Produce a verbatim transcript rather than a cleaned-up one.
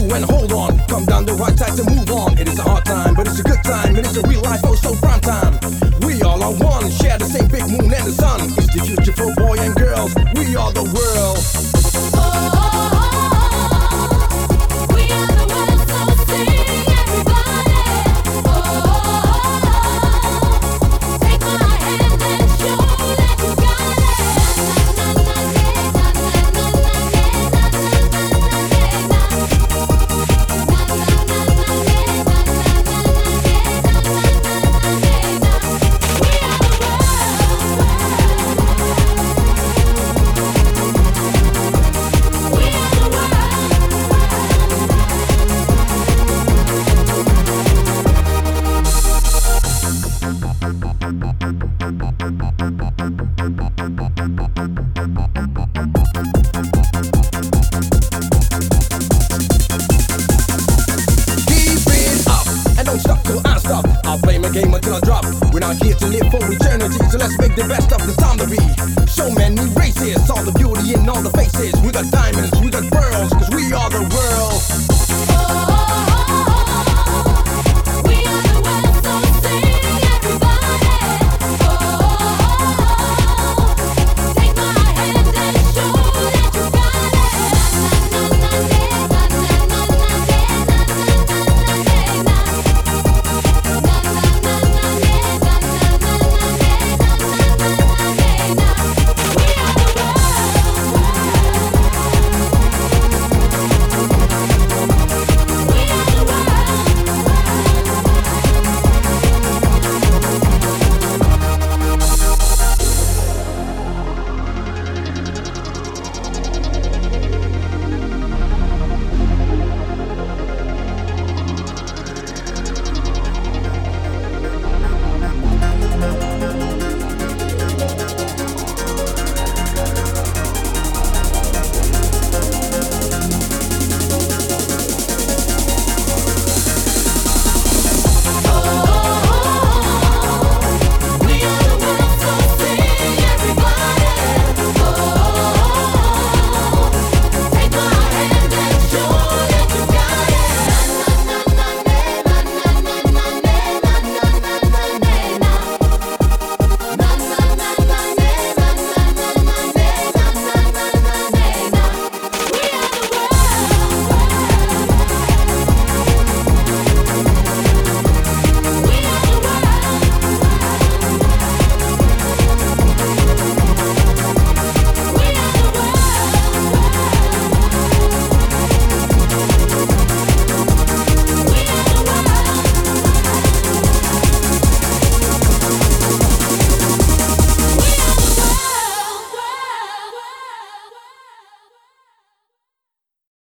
you and hold on. Come down the right side to move on. It is a hard time, but it's a good time, and it's a real life, oh so prime time. We all are one, share the same big moon and the sun. It's the future for boy and girls. We are the world. I'll play my game until I drop. We're not here to live for eternity, so let's make the best of the time to be. So many